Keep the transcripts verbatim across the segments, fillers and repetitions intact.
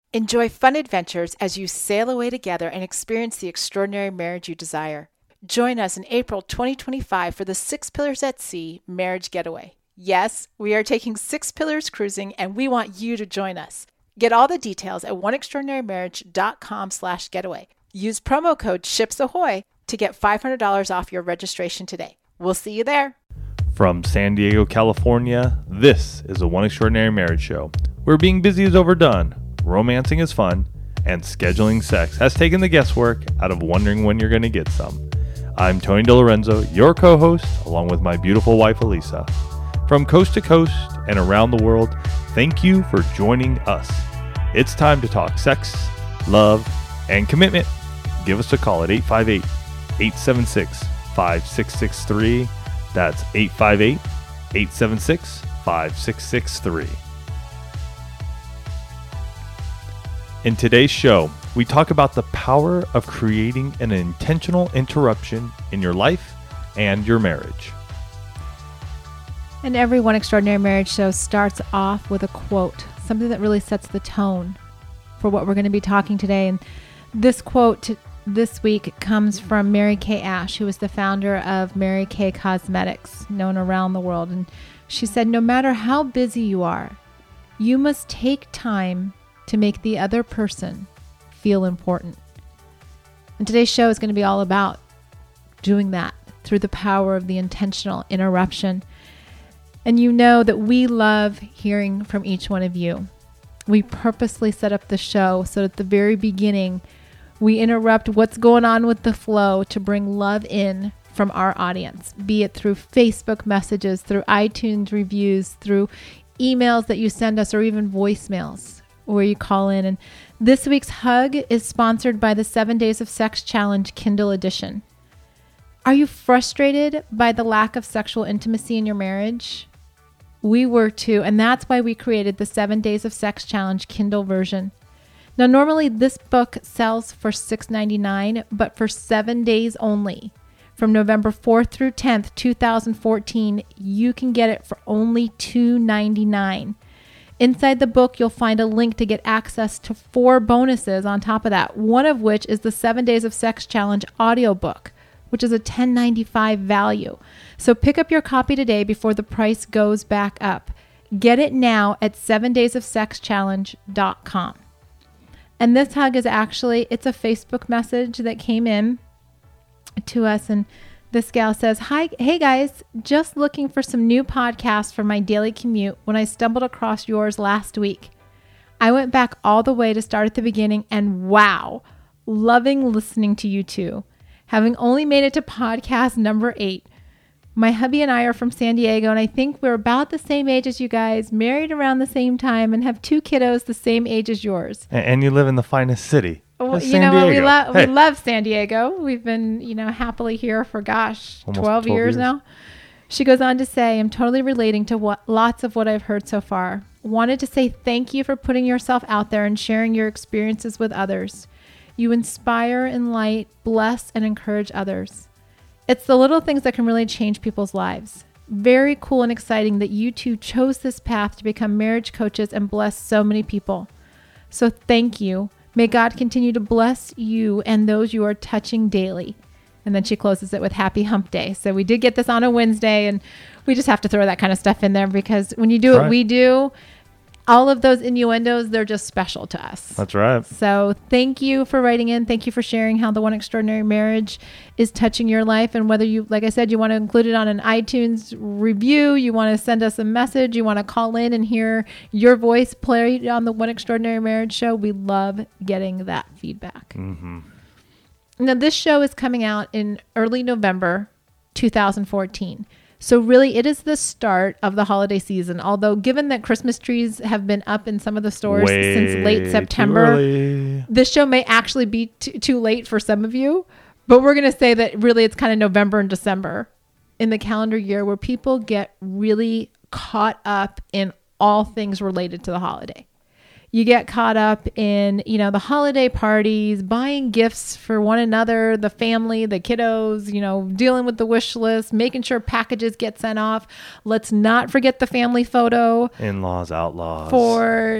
Enjoy fun adventures as you sail away together and experience the extraordinary marriage you desire. Join us in April twenty twenty-five for the Six Pillars at Sea Marriage Getaway. Yes, we are taking Six Pillars cruising, and we want you to join us. Get all the details at oneextraordinarymarriage.com slash getaway. Use promo code SHIPSAHOY to get five hundred dollars off your registration today. We'll see you there. From San Diego, California, this is the One Extraordinary Marriage Show, where being busy is overdone, romancing is fun, and scheduling sex has taken the guesswork out of wondering when you're going to get some. I'm Tony DeLorenzo, your co-host, along with my beautiful wife, Elisa. From coast to coast and around the world, thank you for joining us. It's time to talk sex, love, and commitment. Give us a call at eight five eight, eight seven six, five six six three. That's eight five eight, eight seven six, five six six three. In today's show, we talk about the power of creating an intentional interruption in your life and your marriage. And every One Extraordinary Marriage show starts off with a quote, something that really sets the tone for what we're going to be talking today. And this quote t- this week comes from Mary Kay Ash, who is the founder of Mary Kay Cosmetics, known around the world. And she said, no matter how busy you are, you must take time to make the other person feel important. And today's show is going to be all about doing that through the power of the intentional interruption. And you know that we love hearing from each one of you. We purposely set up the show so at the very beginning, we interrupt what's going on with the flow to bring love in from our audience, be it through Facebook messages, through iTunes reviews, through emails that you send us, or even voicemails where you call in. And this week's hug is sponsored by the Seven Days of Sex Challenge Kindle edition. Are you frustrated by the lack of sexual intimacy in your marriage? We were too, and that's why we created the Seven Days of Sex Challenge Kindle version. Now, normally this book sells for six dollars and ninety-nine cents, but for seven days only, from November fourth through tenth, twenty fourteen, you can get it for only two dollars and ninety-nine cents. Inside the book, you'll find a link to get access to four bonuses on top of that, one of which is the Seven Days of Sex Challenge audiobook, which is a ten dollars and ninety-five cents value. So pick up your copy today before the price goes back up. Get it now at seven days of sex challenge dot com. And this hug is actually, it's a Facebook message that came in to us. And this gal says, Hi, hey guys, just looking for some new podcasts for my daily commute when I stumbled across yours last week. I went back all the way to start at the beginning, and wow, loving listening to you two. Having only made it to podcast number eight. My hubby and I are from San Diego, and I think we're about the same age as you guys, married around the same time, and have two kiddos the same age as yours. And, and you live in the finest city. Well, you San know, Diego. we, lo- hey. we love San Diego. We've been, you know, happily here for, gosh, Almost twelve, twelve years, years now. She goes on to say, I'm totally relating to what lots of what I've heard so far. Wanted to say thank you for putting yourself out there and sharing your experiences with others. You inspire, enlighten, bless, and encourage others. It's the little things that can really change people's lives. Very cool and exciting that you two chose this path to become marriage coaches and bless so many people. So thank you. May God continue to bless you and those you are touching daily. And then she closes it with happy hump day. So we did get this on a Wednesday, and we just have to throw that kind of stuff in there because when you do That's what right. we do, all of those innuendos, they're just special to us. That's right. So thank you for writing in. Thank you for sharing how the One Extraordinary Marriage is touching your life. And whether you, like I said, you want to include it on an iTunes review, you want to send us a message, you want to call in and hear your voice played on the One Extraordinary Marriage show, we love getting that feedback. Mm-hmm. Now, this show is coming out in early November two thousand fourteen. So really, it is the start of the holiday season. Although, given that Christmas trees have been up in some of the stores Way since late too September, early. this show may actually be t- too late for some of you. But we're going to say that really it's kind of November and December in the calendar year where people get really caught up in all things related to the holiday. You get caught up in, you know, the holiday parties, buying gifts for one another, the family, the kiddos, you know, dealing with the wish list, making sure packages get sent off. Let's not forget the family photo In-laws, outlaws. for,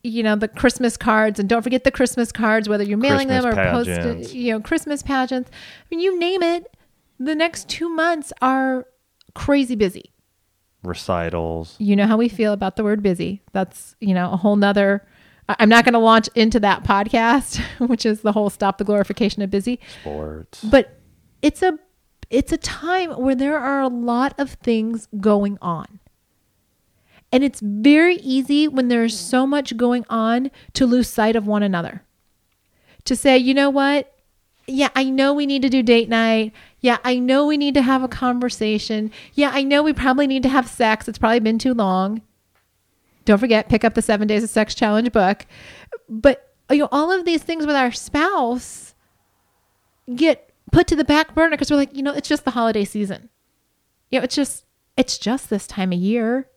you know, the Christmas cards, and don't forget the Christmas cards, whether you're mailing Christmas them or pageants. posting, you know, Christmas pageants. I mean, you name it. The next two months are crazy busy. Recitals. You know how we feel about the word busy. That's, you know, a whole nother, I'm not going to launch into that podcast, which is the whole stop the glorification of busy. Sports. But it's a, it's a time where there are a lot of things going on. And it's very easy when there's so much going on to lose sight of one another. To say, you know what? Yeah, I know we need to do date night. Yeah, I know we need to have a conversation. Yeah, I know we probably need to have sex. It's probably been too long. Don't forget, pick up the Seven Days of Sex Challenge book. But you know, all of these things with our spouse get put to the back burner because we're like, you know, it's just the holiday season. You know, it's just, it's just this time of year.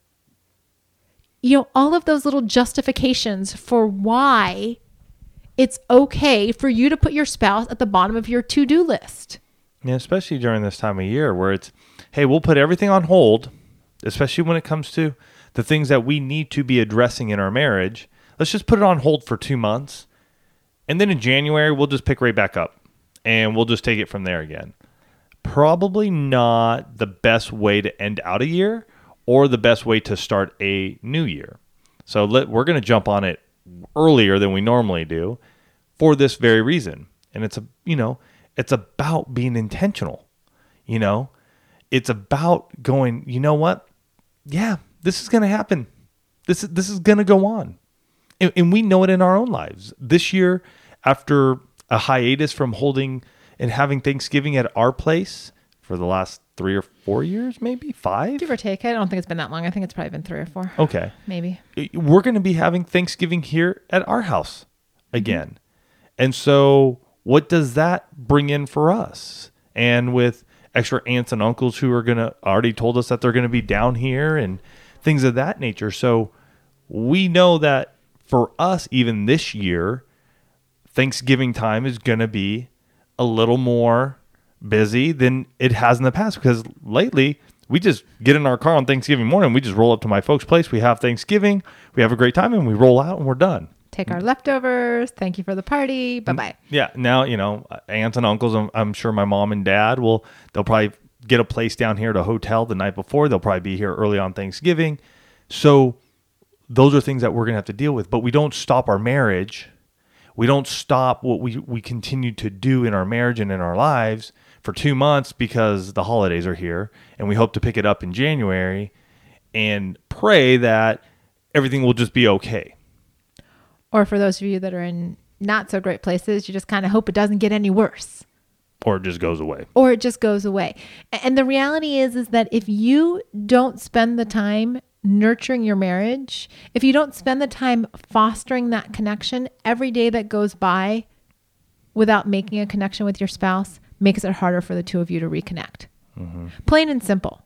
You know, all of those little justifications for why it's okay for you to put your spouse at the bottom of your to-do list. Yeah, especially during this time of year where it's, hey, we'll put everything on hold, especially when it comes to the things that we need to be addressing in our marriage. Let's just put it on hold for two months. And then in January, we'll just pick right back up and we'll just take it from there again. Probably not the best way to end out a year or the best way to start a new year. So let, we're going to jump on it earlier than we normally do for this very reason. And it's a, you know, it's about being intentional. You know, it's about going, you know what? Yeah, this is going to happen. This is, this is going to go on. And, and we know it in our own lives. This year, after a hiatus from holding and having Thanksgiving at our place for the last three or four years, maybe five? Give or take. I don't think it's been that long. I think it's probably been three or four. Okay. Maybe. We're going to be having Thanksgiving here at our house again. Mm-hmm. And so what does that bring in for us? And with extra aunts and uncles who are going to already told us that they're going to be down here and things of that nature. So we know that for us, even this year, Thanksgiving time is going to be a little more busy than it has in the past, because lately we just get in our car on Thanksgiving morning. We just roll up to my folks' place. We have Thanksgiving. We have a great time and we roll out and we're done. Take our leftovers. Thank you for the party. Bye-bye. Yeah. Now, you know, aunts and uncles, I'm, I'm sure my mom and dad will, they'll probably get a place down here at a hotel the night before. They'll probably be here early on Thanksgiving. So those are things that we're going to have to deal with, but we don't stop our marriage. We don't stop what we, we continue to do in our marriage and in our lives for two months because the holidays are here, and we hope to pick it up in January and pray that everything will just be okay. Or for those of you that are in not so great places, you just kind of hope it doesn't get any worse. Or it just goes away. Or it just goes away. And the reality is, is that if you don't spend the time nurturing your marriage, if you don't spend the time fostering that connection, every day that goes by without making a connection with your spouse makes it harder for the two of you to reconnect. Mm-hmm. Plain and simple.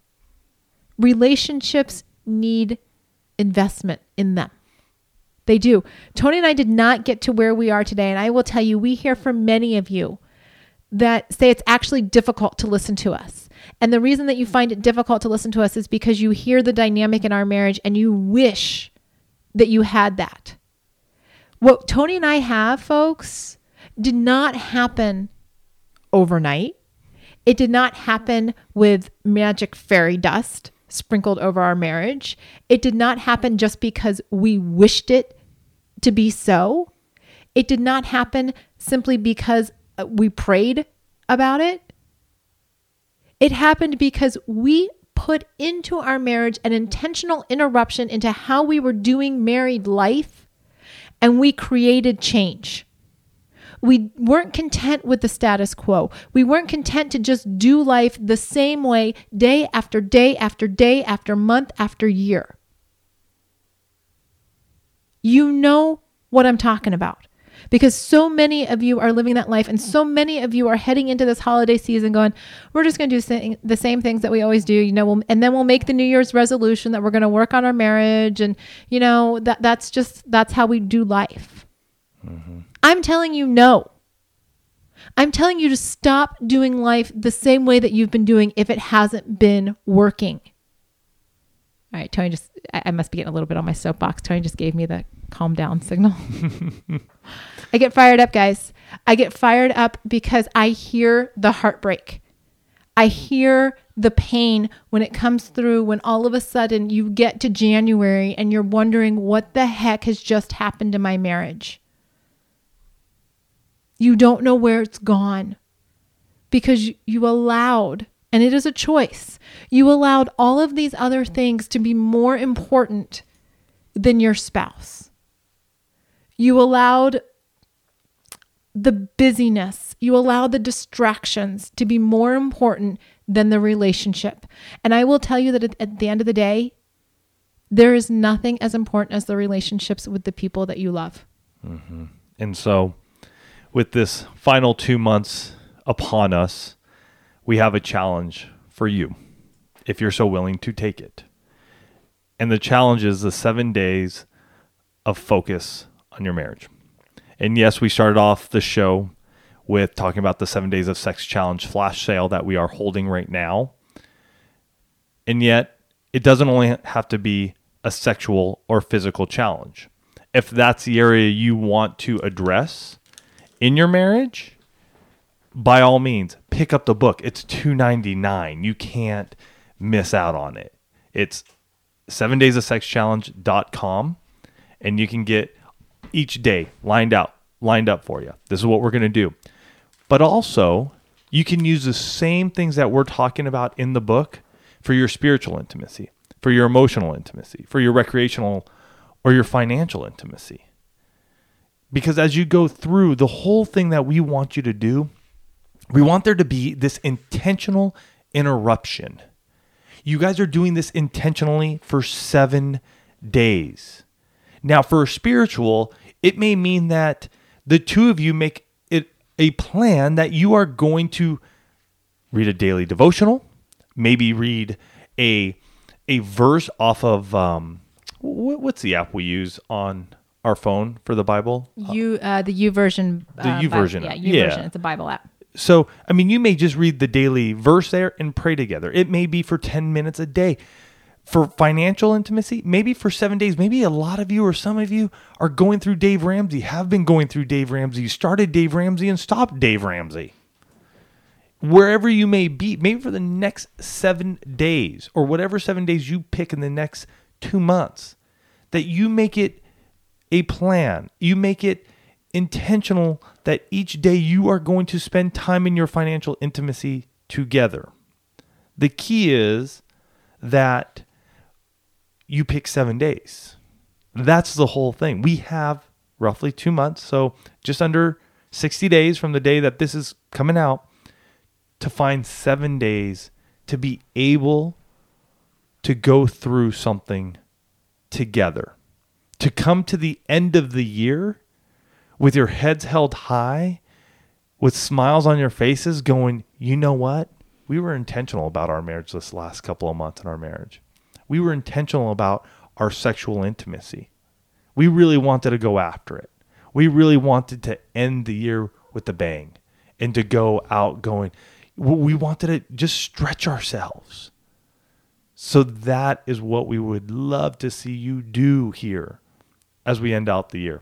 Relationships need investment in them. They do. Tony and I did not get to where we are today. And I will tell you, we hear from many of you that say it's actually difficult to listen to us. And the reason that you find it difficult to listen to us is because you hear the dynamic in our marriage and you wish that you had that. What Tony and I have, folks, did not happen overnight. It did not happen with magic fairy dust sprinkled over our marriage. It did not happen just because we wished it to be so. It did not happen simply because we prayed about it. It happened because we put into our marriage an intentional interruption into how we were doing married life, and we created change. We weren't content with the status quo. We weren't content to just do life the same way day after day after day after month after year. You know what I'm talking about, because so many of you are living that life, and so many of you are heading into this holiday season going, we're just going to do the same things that we always do, you know, we'll, and then we'll make the New Year's resolution that we're going to work on our marriage. And, you know, that that's just, that's how we do life. Mm-hmm. I'm telling you, no. I'm telling you to stop doing life the same way that you've been doing if it hasn't been working. All right, Tony just, I, I must be getting a little bit on my soapbox. Tony just gave me the calm down signal. I get fired up, guys. I get fired up because I hear the heartbreak. I hear the pain when it comes through, when all of a sudden you get to January and you're wondering what the heck has just happened to my marriage. You don't know where it's gone because you allowed, and it is a choice, you allowed all of these other things to be more important than your spouse. You allowed the busyness, you allowed the distractions to be more important than the relationship. And I will tell you that at, at the end of the day, there is nothing as important as the relationships with the people that you love. Mm-hmm. And so with this final two months upon us, we have a challenge for you, if you're so willing to take it. And the challenge is the seven days of focus on your marriage. And yes, we started off the show with talking about the seven days of sex challenge flash sale that we are holding right now. And yet it doesn't only have to be a sexual or physical challenge. If that's the area you want to address in your marriage, by all means, pick up the book. It's two dollars and ninety-nine cents. You can't miss out on it. It's seven days of sex challenge dot com, and you can get each day lined out, lined up for you. This is what we're going to do. But also, you can use the same things that we're talking about in the book for your spiritual intimacy, for your emotional intimacy, for your recreational or your financial intimacy. Because as you go through the whole thing that we want you to do, we want there to be this intentional interruption. You guys are doing this intentionally for seven days. Now, for spiritual, it may mean that the two of you make it a plan that you are going to read a daily devotional, maybe read a a verse off of, um, what, what's the app we use on our phone for the Bible? You, uh, the U version. The uh, U Bible, version. Yeah, U Yeah. version. It's a Bible app. So, I mean, you may just read the daily verse there and pray together. It may be for ten minutes a day. For financial intimacy, maybe for seven days, maybe a lot of you or some of you are going through Dave Ramsey, have been going through Dave Ramsey. You started Dave Ramsey and stopped Dave Ramsey. Wherever you may be, maybe for the next seven days or whatever seven days you pick in the next two months, that you make it a plan. You make it intentional that each day you are going to spend time in your financial intimacy together. The key is that you pick seven days. That's the whole thing. We have roughly two months, so just under sixty days from the day that this is coming out to find seven days to be able to go through something together. To come to the end of the year with your heads held high, with smiles on your faces going, you know what? We were intentional about our marriage this last couple of months in our marriage. We were intentional about our sexual intimacy. We really wanted to go after it. We really wanted to end the year with a bang and to go out going, we wanted to just stretch ourselves. So that is what we would love to see you do here as we end out the year.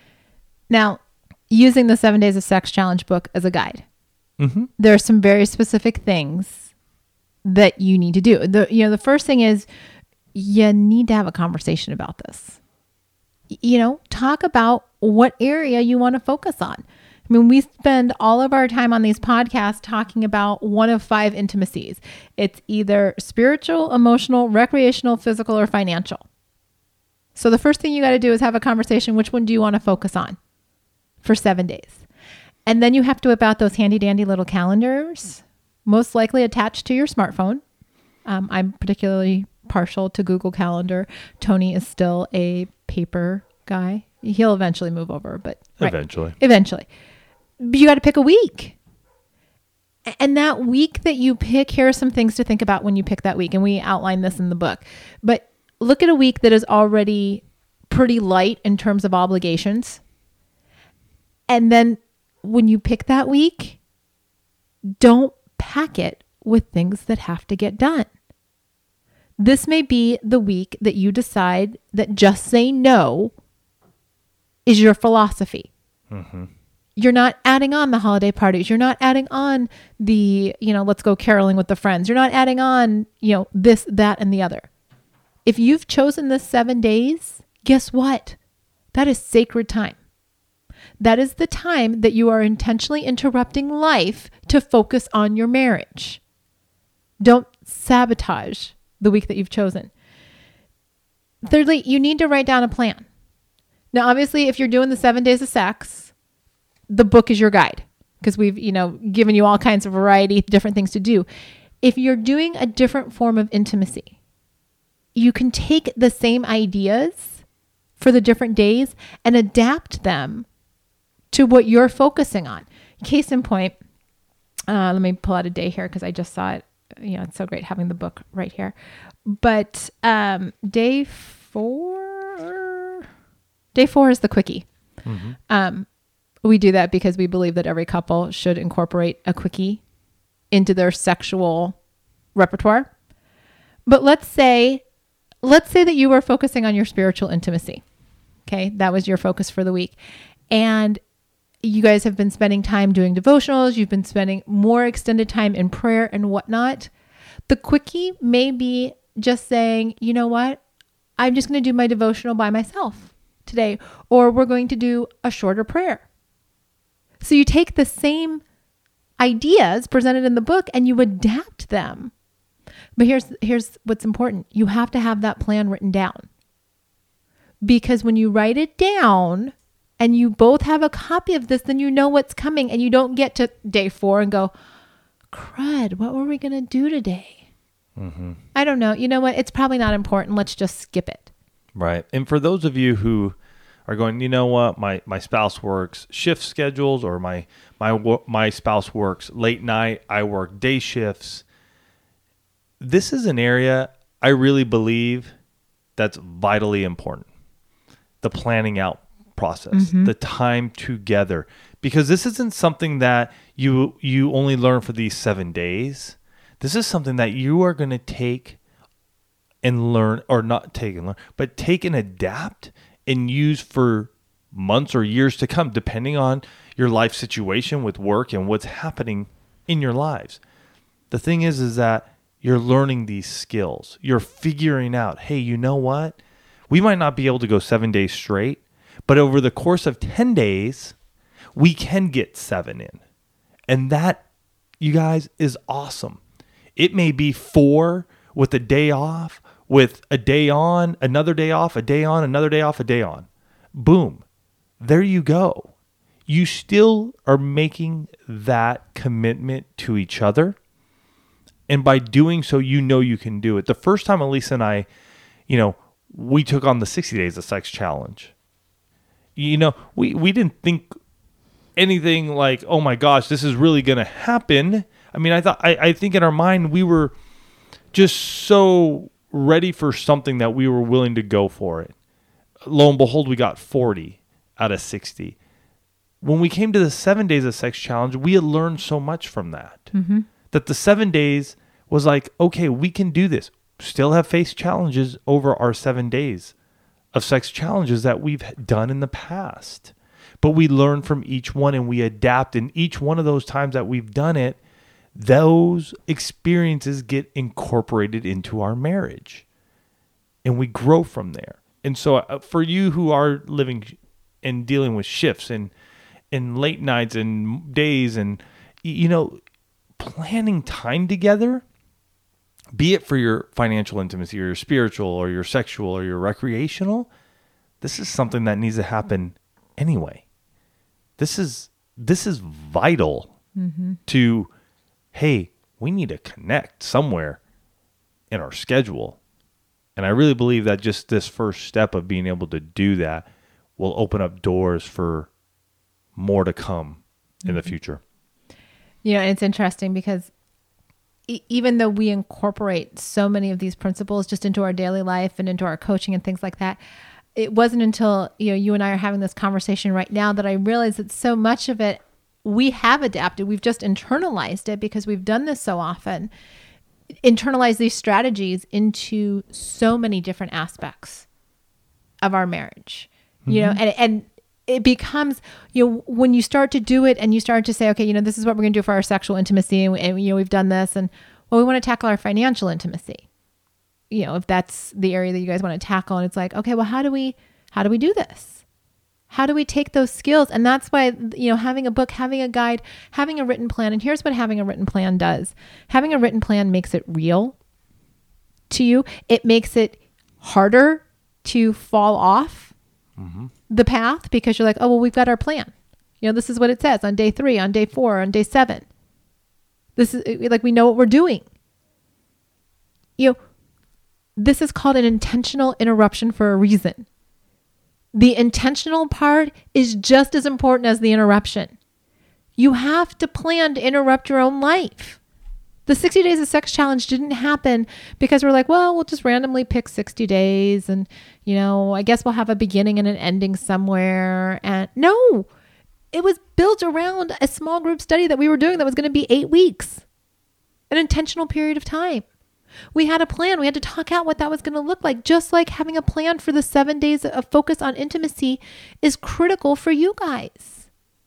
Now, using the Seven Days of Sex Challenge book as a guide, Mm-hmm. there are some very specific things that you need to do. The, you know, the first thing is you need to have a conversation about this. Y- You know, talk about what area you want to focus on. I mean, we spend all of our time on these podcasts talking about one of five intimacies. It's either spiritual, emotional, recreational, physical, or financial. So the first thing you got to do is have a conversation. Which one do you want to focus on for seven days? And then you have to whip out those handy dandy little calendars, most likely attached to your smartphone. Um, I'm particularly partial to Google Calendar. Tony is still a paper guy. He'll eventually move over, but right, Eventually. eventually. But you got to pick a week. And that week that you pick, here are some things to think about when you pick that week. And we outline this in the book. But look at a week that is already pretty light in terms of obligations. And then when you pick that week, don't pack it with things that have to get done. This may be the week that you decide that just say no is your philosophy. Mm-hmm. You're not adding on the holiday parties. You're not adding on the, you know, let's go caroling with the friends. You're not adding on, you know, this, that, and the other. If you've chosen this seven days, guess what? That is sacred time. That is the time that you are intentionally interrupting life to focus on your marriage. Don't sabotage the week that you've chosen. Thirdly, you need to write down a plan. Now, obviously, if you're doing the seven days of sex, the book is your guide because we've, you know, given you all kinds of variety, different things to do. If you're doing a different form of intimacy, you can take the same ideas for the different days and adapt them to what you're focusing on. Case in point, uh, let me pull out a day here because I just saw it. You know, it's so great having the book right here. But um, day four, day four is the quickie. Mm-hmm. Um, we do that because we believe that every couple should incorporate a quickie into their sexual repertoire. But let's say, let's say that you were focusing on your spiritual intimacy. Okay, that was your focus for the week. And you guys have been spending time doing devotionals. You've been spending more extended time in prayer and whatnot. The quickie may be just saying, you know what? I'm just going to do my devotional by myself today, or we're going to do a shorter prayer. So you take the same ideas presented in the book and you adapt them. But here's, here's what's important. You have to have that plan written down. Because when you write it down, and you both have a copy of this, then you know what's coming and you don't get to day four and go, crud, what were we going to do today? Mm-hmm. I don't know. You know what? It's probably not important. Let's just skip it. Right. And for those of you who are going, you know what, my, my spouse works shift schedules, or my, my, my spouse works late night, I work day shifts. This is an area I really believe that's vitally important. The planning out process, mm-hmm. the time together, because this isn't something that you you only learn for these seven days. This is something that you are going to take and learn, or not take and learn, but take and adapt and use for months or years to come, depending on your life situation with work and what's happening in your lives. The thing is, is that you're learning these skills. You're figuring out, hey, you know what? We might not be able to go seven days straight, but over the course of ten days, we can get seven in. And that, you guys, is awesome. It may be four with a day off, with a day on, another day off, a day on, another day off, a day on. Boom. There you go. You still are making that commitment to each other. And by doing so, you know you can do it. The first time Elisa and I, you know, we took on the sixty days of sex challenge. You know, we, we didn't think anything like, oh my gosh, this is really going to happen. I mean, I thought, I, I think in our mind, we were just so ready for something that we were willing to go for it. Lo and behold, we got forty out of sixty. When we came to the seven days of sex challenge, we had learned so much from that. Mm-hmm. That the seven days was like, okay, we can do this. Still have faced challenges over our seven days of sex challenges that we've done in the past. But we learn from each one and we adapt. And each one of those times that we've done it, those experiences get incorporated into our marriage. And we grow from there. And so uh, for you who are living and dealing with shifts and, and late nights and days and, you know, planning time together, be it for your financial intimacy or your spiritual or your sexual or your recreational, this is something that needs to happen anyway. This is this is vital mm-hmm. to, hey, we need to connect somewhere in our schedule. And I really believe that just this first step of being able to do that will open up doors for more to come in mm-hmm. the future. You know, it's interesting because even though we incorporate so many of these principles just into our daily life and into our coaching and things like that, it wasn't until, you know, you and I are having this conversation right now that I realized that so much of it we have adapted. We've just internalized it because we've done this so often. internalize these strategies into so many different aspects of our marriage, mm-hmm. you know, and, and it becomes, you know, when you start to do it and you start to say, okay, you know, this is what we're going to do for our sexual intimacy. And, and, you know, we've done this, and well, we want to tackle our financial intimacy, you know, if that's the area that you guys want to tackle. And it's like, okay, well, how do we, how do we do this? How do we take those skills? And that's why, you know, having a book, having a guide, having a written plan. And here's what having a written plan does. Having a written plan makes it real to you. It makes it harder to fall off mm-hmm. the path, because you're like, oh, well, we've got our plan. You know, this is what it says on day three, on day four, on day seven. This is like, we know what we're doing. You know, this is called an intentional interruption for a reason. The intentional part is just as important as the interruption. You have to plan to interrupt your own life. The sixty days of sex challenge didn't happen because we're like, well, we'll just randomly pick sixty days and, you know, I guess we'll have a beginning and an ending somewhere. And no, it was built around a small group study that we were doing that was going to be eight weeks, an intentional period of time. We had a plan. We had to talk out what that was going to look like. Just like having a plan for the seven days of focus on intimacy is critical for you guys.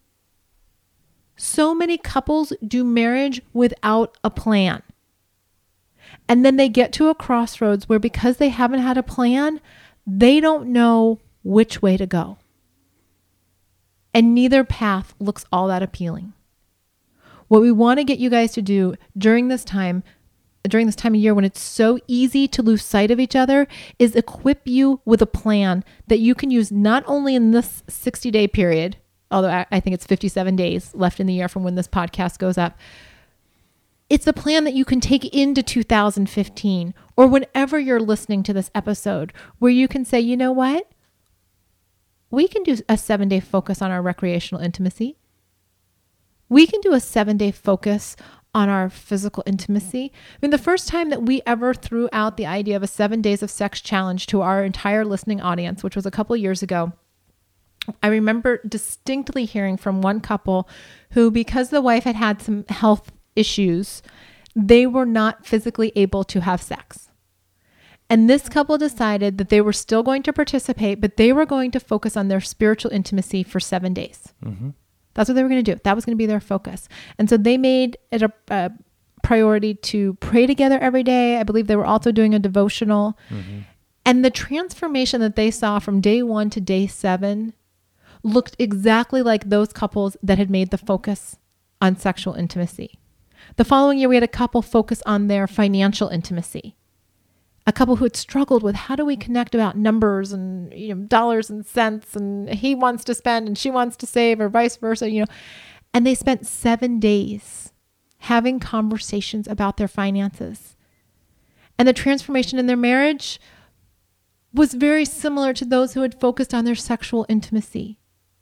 So many couples do marriage without a plan. And then they get to a crossroads where, because they haven't had a plan, they don't know which way to go. And neither path looks all that appealing. What we want to get you guys to do during this time during this time of year when it's so easy to lose sight of each other is equip you with a plan that you can use not only in this sixty day period, although I, I think it's fifty-seven days left in the year from when this podcast goes up. It's a plan that you can take into two thousand fifteen or whenever you're listening to this episode, where you can say, you know what? We can do a seven day focus on our recreational intimacy. We can do a seven day focus on our physical intimacy. I mean, the first time that we ever threw out the idea of a seven days of sex challenge to our entire listening audience, which was a couple of years ago, I remember distinctly hearing from one couple who, because the wife had had some health issues, they were not physically able to have sex. And this couple decided that they were still going to participate, but they were going to focus on their spiritual intimacy for seven days. Mm-hmm. That's what they were going to do. That was going to be their focus. And so they made it a, a priority to pray together every day. I believe they were also doing a devotional. Mm-hmm. And the transformation that they saw from day one to day seven looked exactly like those couples that had made the focus on sexual intimacy. The following year, we had a couple focus on their financial intimacy. A couple who had struggled with, how do we connect about numbers and, you know, dollars and cents, and he wants to spend and she wants to save, or vice versa, you know. And they spent seven days having conversations about their finances. And the transformation in their marriage was very similar to those who had focused on their sexual intimacy.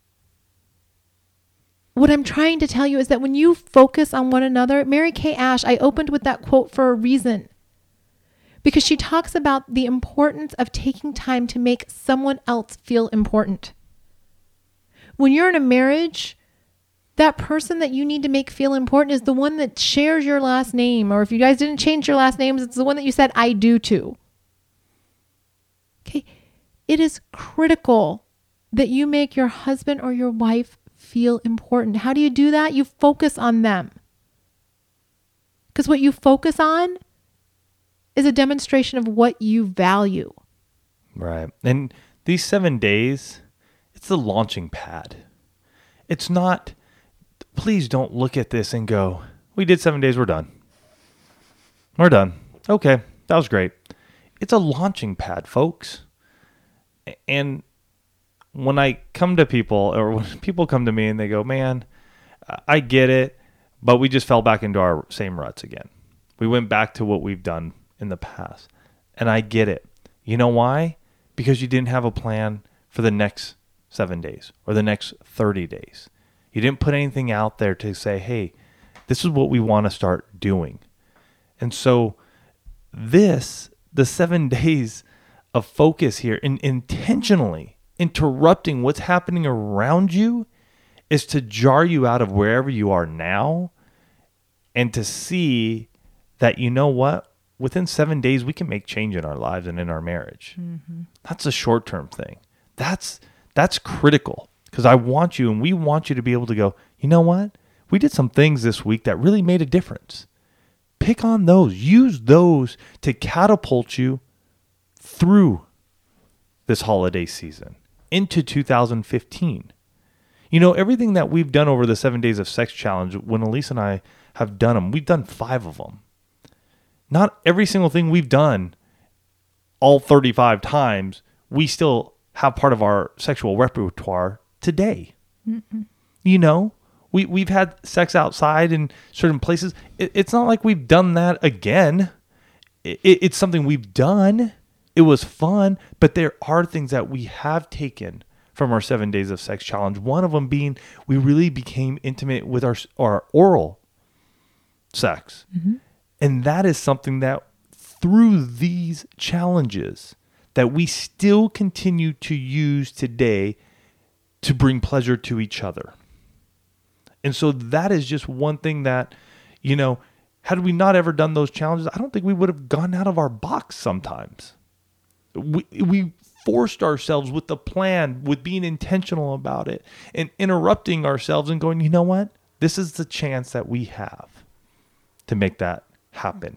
What I'm trying to tell you is that when you focus on one another, Mary Kay Ash, I opened with that quote for a reason. Because she talks about the importance of taking time to make someone else feel important. When you're in a marriage, that person that you need to make feel important is the one that shares your last name. Or if you guys didn't change your last names, it's the one that you said, I do to. Okay. It is critical that you make your husband or your wife feel important. How do you do that? You focus on them. Because what you focus on is a demonstration of what you value. Right. And these seven days, it's the launching pad. It's not, please don't look at this and go, we did seven days, we're done. We're done. Okay, that was great. It's a launching pad, folks. And when I come to people, or when people come to me and they go, man, I get it, but we just fell back into our same ruts again. We went back to what we've done in the past. And I get it. You know why? Because you didn't have a plan for the next seven days or the next thirty days. You didn't put anything out there to say, hey, this is what we want to start doing. And so this, the seven days of focus here, in intentionally interrupting what's happening around you, is to jar you out of wherever you are now and to see that, you know what? within seven days, we can make change in our lives and in our marriage. Mm-hmm. That's a short-term thing. That's that's critical because I want you and we want you to be able to go, you know what? We did some things this week that really made a difference. Pick on those. Use those to catapult you through this holiday season into two thousand fifteen. You know, everything that we've done over the seven days of sex challenge, when Elise and I have done them, we've done five of them. Not every single thing we've done all thirty-five times, we still have part of our sexual repertoire today. Mm-mm. You know, we, we've had sex outside in certain places. It, it's not like we've done that again. It, it, it's something we've done. It was fun, but there are things that we have taken from our seven days of sex challenge. One of them being we really became intimate with our, our oral sex. Mm-hmm. And that is something that through these challenges that we still continue to use today to bring pleasure to each other. And so that is just one thing that, you know, had we not ever done those challenges, I don't think we would have gone out of our box sometimes. We, we forced ourselves with the plan, with being intentional about it and interrupting ourselves and going, you know what? This is the chance that we have to make that happen.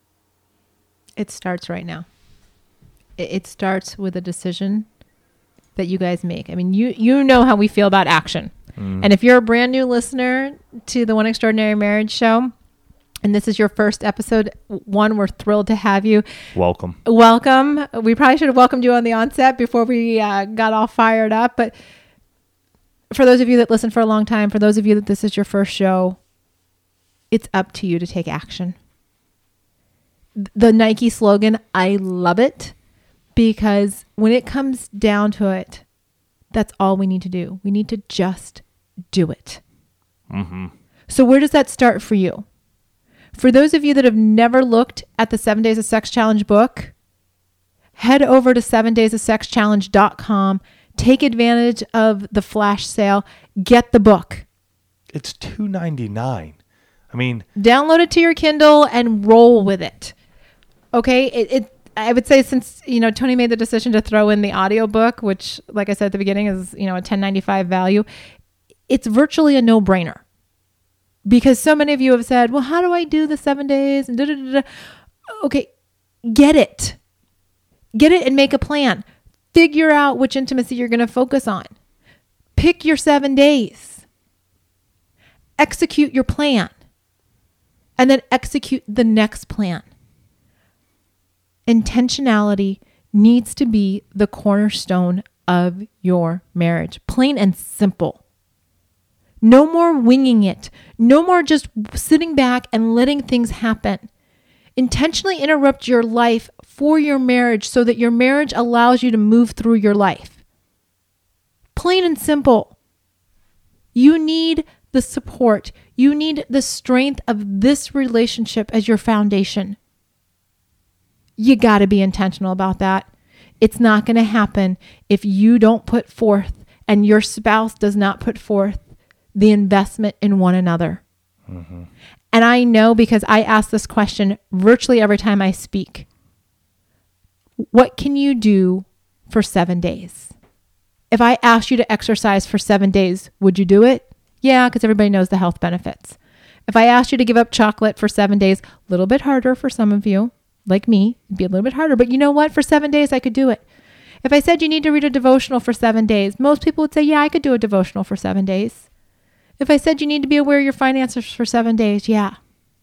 It starts right now. It starts with a decision that you guys make. I mean, you you know how we feel about action. Mm. And if you're a brand new listener to the One Extraordinary Marriage Show, and this is your first episode, one, we're thrilled to have you. Welcome. Welcome. We probably should have welcomed you on the onset before we uh, got all fired up. But for those of you that listen for a long time, for those of you that this is your first show, it's up to you to take action. The Nike slogan, I love it, because when it comes down to it, that's all we need to do. We need to just do it. Mm-hmm. So where does that start for you? For those of you that have never looked at the Seven Days of Sex Challenge book, head over to seven days of sex challenge dot com. Take advantage of the flash sale. Get the book. It's two ninety-nine. I mean, download it to your Kindle and roll with it. Okay. It, it, I would say since, you know, Tony made the decision to throw in the audiobook, which like I said at the beginning is, you know, a ten ninety-five value. It's virtually a no brainer because so many of you have said, well, how do I do the seven days? And da, da, da, da. Okay. Get it, get it and make a plan. Figure out which intimacy you're going to focus on. Pick your seven days, execute your plan, and then execute the next plan. Intentionality needs to be the cornerstone of your marriage. Plain and simple. No more winging it. No more just sitting back and letting things happen. Intentionally interrupt your life for your marriage so that your marriage allows you to move through your life. Plain and simple. You need the support. You need the strength of this relationship as your foundation. You got to be intentional about that. It's not going to happen if you don't put forth and your spouse does not put forth the investment in one another. Mm-hmm. And I know because I ask this question virtually every time I speak. What can you do for seven days? If I asked you to exercise for seven days, would you do it? Yeah, because everybody knows the health benefits. If I asked you to give up chocolate for seven days, a little bit harder for some of you. Like me, it'd be a little bit harder, but you know what? For seven days, I could do it. If I said you need to read a devotional for seven days, most people would say, yeah, I could do a devotional for seven days. If I said you need to be aware of your finances for seven days, yeah.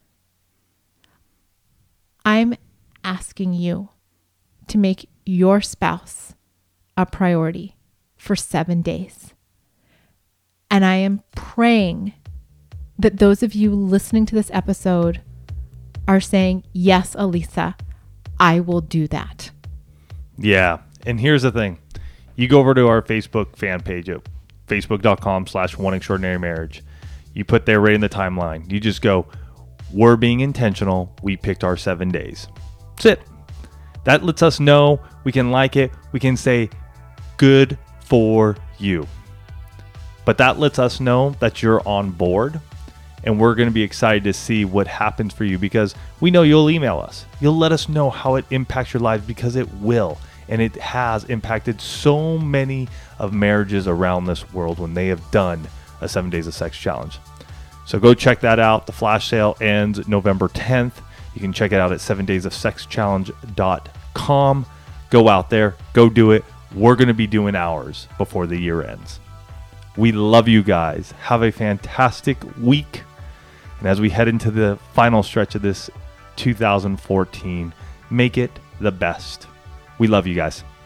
I'm asking you to make your spouse a priority for seven days. And I am praying that those of you listening to this episode are saying, yes, Elisa, I will do that. Yeah. And here's the thing. You go over to our Facebook fan page at facebook.com slash one extraordinary marriage. You put there right in the timeline. You just go, we're being intentional. We picked our seven days. That's it. That lets us know we can like it. We can say good for you. But that lets us know that you're on board And we're going to be excited to see what happens for you, because we know you'll email us. You'll let us know how it impacts your lives, because it will. And it has impacted so many of marriages around this world when they have done a seven days of sex challenge. So go check that out. The flash sale ends November tenth. You can check it out at seven days of sex challenge dot com. Go out there, go do it. We're going to be doing ours before the year ends. We love you guys. Have a fantastic week. And as we head into the final stretch of this two thousand fourteen, make it the best. We love you guys.